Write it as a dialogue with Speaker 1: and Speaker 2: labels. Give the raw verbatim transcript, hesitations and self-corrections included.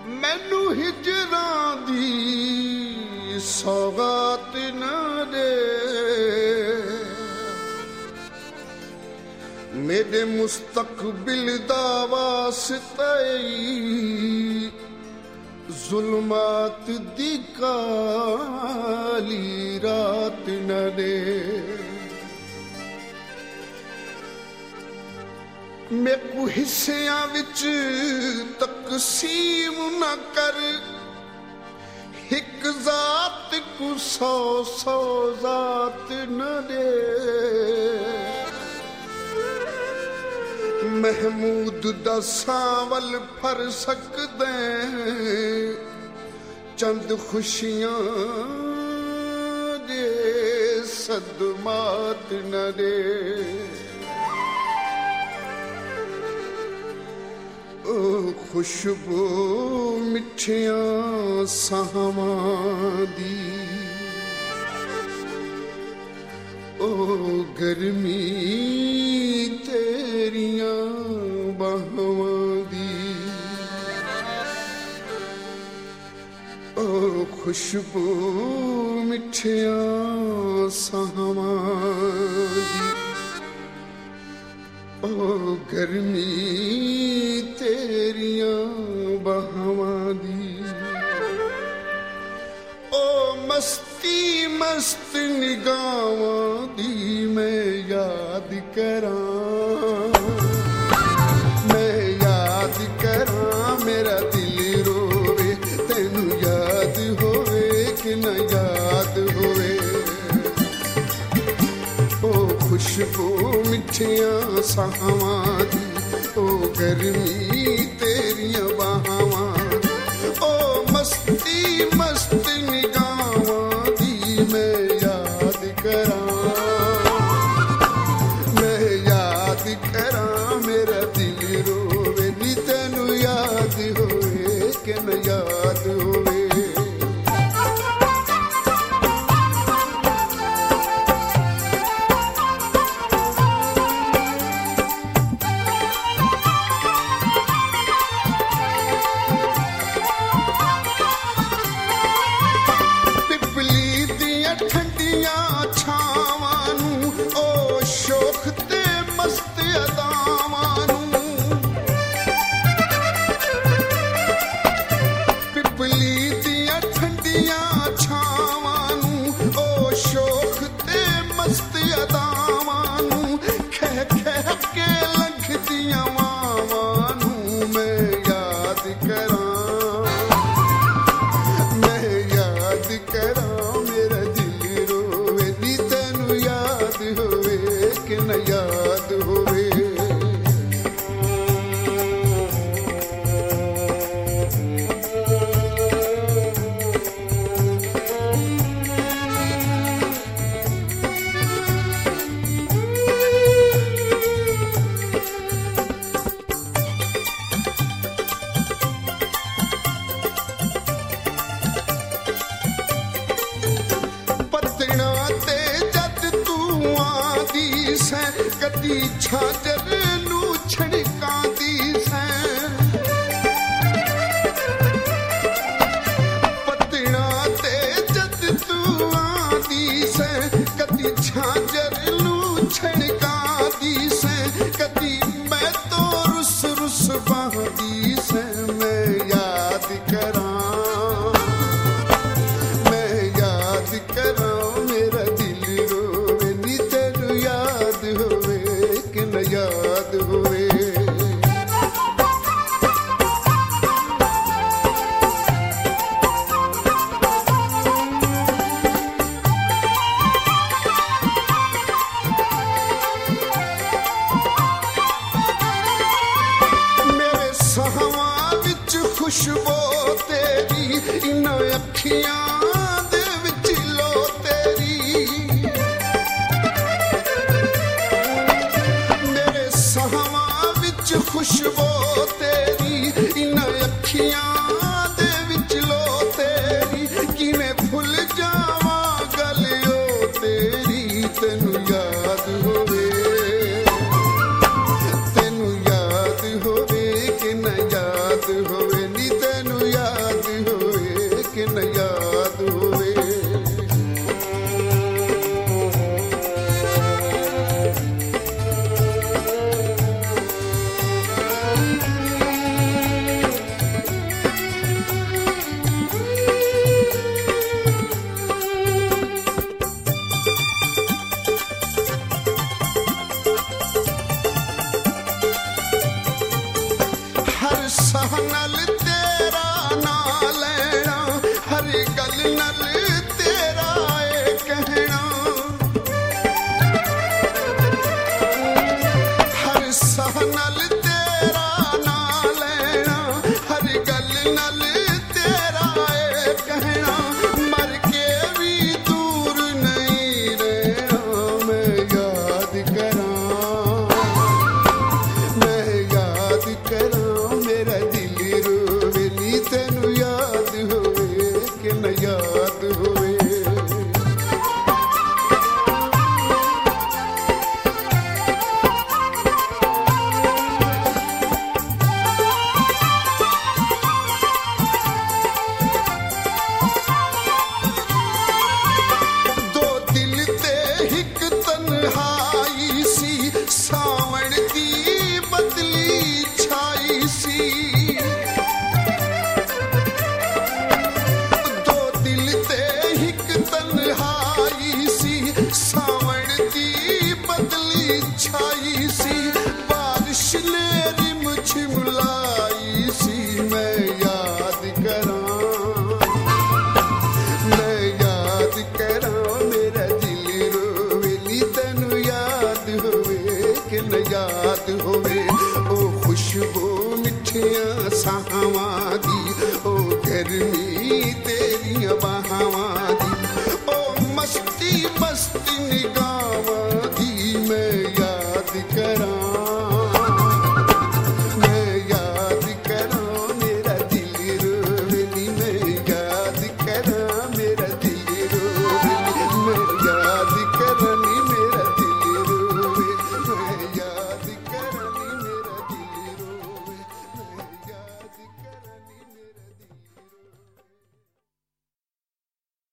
Speaker 1: मैनू हिजरां दी सौगात न दे, मेरे मुस्तकबिल दा वास्ता जुल्मात दी काली रात न दे। मेकू हिस्सियां विच तकसीम न कर, हिक जात को सौ सौ जात न दे। महमूद दा सावल फर सकदे, चंद खुशियां दे सदमात न दे। ओ खुशबू मिठियां सावां दी, ओ गर्मी तेरियां बाहां दी, ओ खुशबू मिठियां सावां दी, ओ गर्मी तेरियां बाहां दी। ओ मस्ती मस्त निगाहां दी मैं याद करां, मैं याद करां मेरा दिल रोवे, तैनू याद होवे कि न याद होवे। ओ खुशबू मिठियां सावां दी, ओ गर्मी तेरियां बाहां, ओ मस्ती मस्त निगाहां दी मैं याद करां, मैं याद करां मेरा दिल रोवे, नी तैनू याद होवे कि न याद होवे। कदी झांझर नू छड़कांदी सैं, पतड़ा ते जद तू आंदी सैं, कदी झांझर नू छड़कांदी सैं, कदी मैं तो रुस रुस बहदी सैं। मैं याद करां, मैं याद करां मेरा दिल रोवे, नी तैनू याद होवे कि न याद होवे। मेरे सावां विच खुशबू तेरी, इन अखियां दे विच लो तेरी। मेरे सावां विच खुशबू तेरी, इन अखियां दे विच लो तेरी। किवें भुल जावां गल ओ तेरी, तैनू याद होवे, तैनू याद होवे कि न याद होवे, नी तेनू याद होए कि न याद होए। साह नल तेरा ना लेना, हर गल नल तेरा ए कहना। हर साह नल तेरा ना लेना, हर गल नल तेरा ए कहना। मर के भी दूर नहीं रहना, मैं याद करा, मैं याद करा। मेरा दिल रोवे नी तेनू याद होवे कि न याद होवे। दो दिल ते हिक तन्हाई सी, सावण दी बदली छाई सी। दो दिल ते हिक तन्हाई सी, सावण दी बदली छाई सी। बारिश ने रिम छिमलाई सी, मैं याद करा, मैं याद करा। मेरा दिल रोवे नी तेनू याद होवे कि न याद होवे। ओ खुशबू मिठिया सावां दी, ओ गर्मी तेरियां